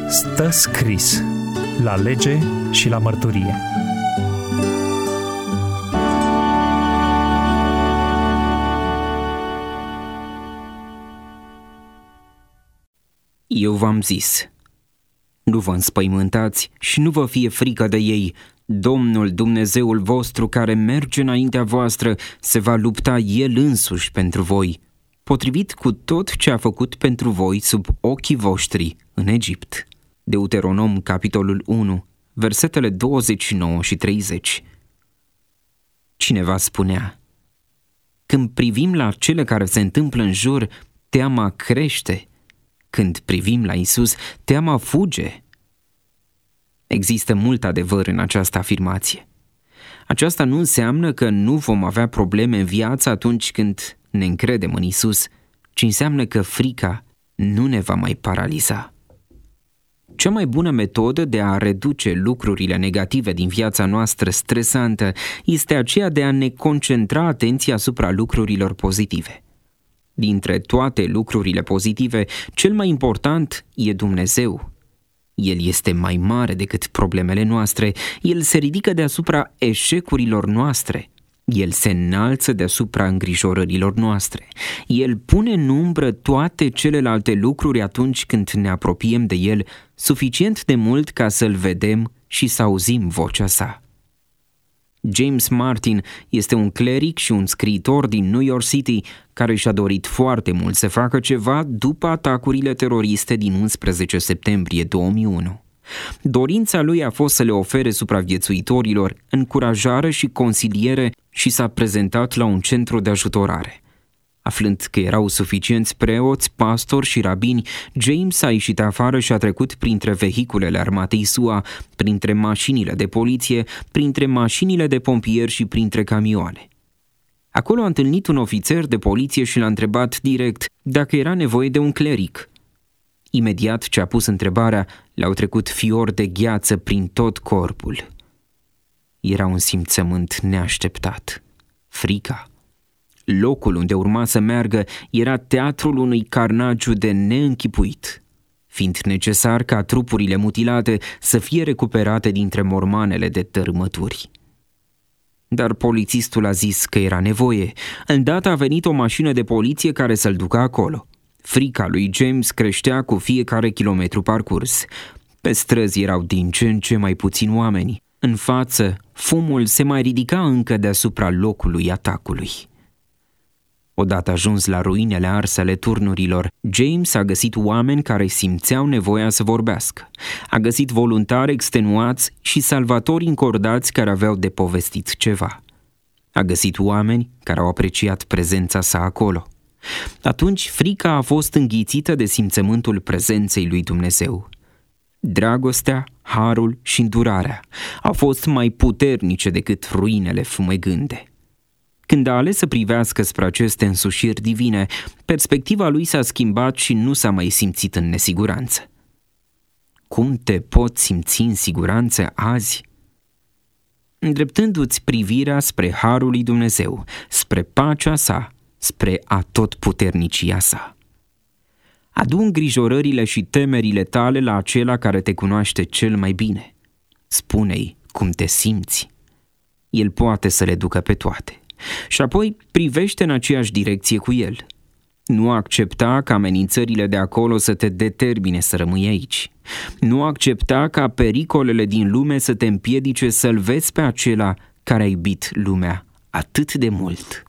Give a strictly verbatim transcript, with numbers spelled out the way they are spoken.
Stă scris la lege și la mărturie. Eu v-am zis, nu vă înspăimântați și nu vă fie frică de ei. Domnul Dumnezeul vostru care merge înaintea voastră se va lupta El însuși pentru voi, potrivit cu tot ce a făcut pentru voi sub ochii voștri în Egipt. Deuteronom, capitolul unu, versetele douăzeci și nouă și treizeci. Cineva spunea: când privim la cele care se întâmplă în jur, teama crește. Când privim la Isus, teama fuge. Există mult adevăr în această afirmație. Aceasta nu înseamnă că nu vom avea probleme în viață atunci când ne încredem în Isus, ci înseamnă că frica nu ne va mai paraliza. Cea mai bună metodă de a reduce lucrurile negative din viața noastră stresantă este aceea de a ne concentra atenția asupra lucrurilor pozitive. Dintre toate lucrurile pozitive, cel mai important e Dumnezeu. El este mai mare decât problemele noastre, El se ridică deasupra eșecurilor noastre, El se înalță deasupra îngrijorărilor noastre, El pune în umbră toate celelalte lucruri atunci când ne apropiem de El suficient de mult ca să-L vedem și să auzim vocea Sa. James Martin este un cleric și un scriitor din New York City care și-a dorit foarte mult să facă ceva după atacurile teroriste din unsprezece septembrie două mii unu. Dorința lui a fost să le ofere supraviețuitorilor încurajare și consiliere și s-a prezentat la un centru de ajutorare. Aflând că erau suficienți preoți, pastori și rabini, James a ieșit afară și a trecut printre vehiculele armatei S U A, printre mașinile de poliție, printre mașinile de pompieri și printre camioane. Acolo a întâlnit un ofițer de poliție și l-a întrebat direct dacă era nevoie de un cleric. Imediat ce a pus întrebarea, le-au trecut fiori de gheață prin tot corpul. Era un simțământ neașteptat. Frica. Locul unde urma să meargă era teatrul unui carnagiu de neînchipuit, fiind necesar ca trupurile mutilate să fie recuperate dintre mormanele de tărâmături. Dar polițistul a zis că era nevoie. Îndată a venit o mașină de poliție care să-l ducă acolo. Frica lui James creștea cu fiecare kilometru parcurs. Pe străzi erau din ce în ce mai puțini oameni. În față, fumul se mai ridica încă deasupra locului atacului. Odată ajuns la ruinele arse ale turnurilor, James a găsit oameni care simțeau nevoia să vorbească. A găsit voluntari extenuați și salvatori încordați care aveau de povestit ceva. A găsit oameni care au apreciat prezența sa acolo. Atunci frica a fost înghițită de simțământul prezenței lui Dumnezeu. Dragostea, harul și îndurarea au fost mai puternice decât ruinele fumegânde. Când a ales să privească spre aceste însușiri divine, perspectiva lui s-a schimbat și nu s-a mai simțit în nesiguranță. Cum te poți simți în siguranță azi? Îndreptându-ți privirea spre harul lui Dumnezeu, spre pacea sa, spre atotputernicia sa. Adu îngrijorările și temerile tale la acela care te cunoaște cel mai bine. Spune-i cum te simți. El poate să le ducă pe toate. Și apoi privește în aceeași direcție cu el. Nu accepta ca amenințările de acolo să te determine să rămâi aici. Nu accepta ca pericolele din lume să te împiedice să-l vezi pe acela care a iubit lumea atât de mult.